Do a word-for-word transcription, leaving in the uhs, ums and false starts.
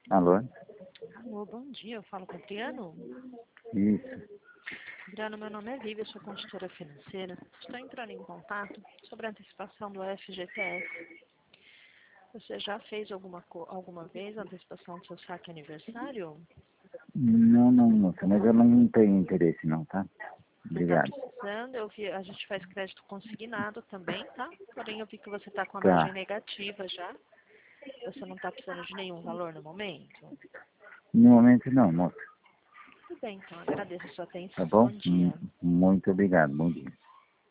Alô? Alô, bom dia. Eu falo com o Adriano. Isso. Adriano, meu nome é Vivi, eu sou consultora financeira. Estou entrando em contato sobre a antecipação do F G T S. Você já fez alguma, co- alguma vez a antecipação do seu saque aniversário? Não, não, moça, mas eu não tenho interesse não, tá? Não está Obrigado. precisando, eu vi, a gente faz crédito consignado também, tá? Porém, eu vi que você está com a margem Tá. negativa já. Você não está precisando de nenhum valor no momento? No momento não, moça. Tudo bem, então. Agradeço a sua Tá atenção. bom? Bom Hum, dia. Muito obrigado. Bom dia.